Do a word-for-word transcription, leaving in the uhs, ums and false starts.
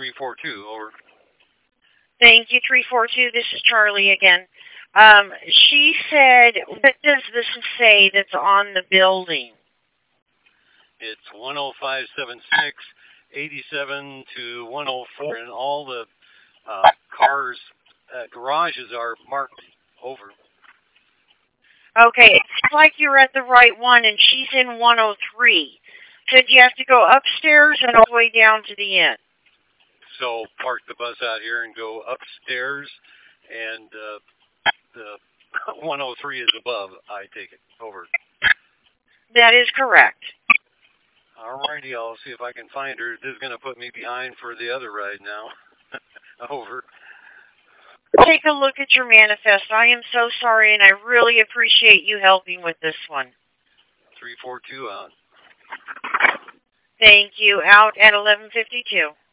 three four two, over. Thank you, three four two. This is Charlie again. Um, she said, what does this say that's on the building? It's one oh five seven six, eighty-seven to one oh four, and all the uh, cars, uh, garages are marked over. Okay, it's like you're at the right one, and she's in one oh three. Said you have to go upstairs and all the way down to the end. So park the bus out here and go upstairs, and uh, the one oh three is above, I take it. Over. That is correct. Alrighty, I'll see if I can find her. This is going to put me behind for the other ride now. Over. Take a look at your manifest. I am so sorry, and I really appreciate you helping with this one. three four two out. Thank you. Out at eleven fifty-two.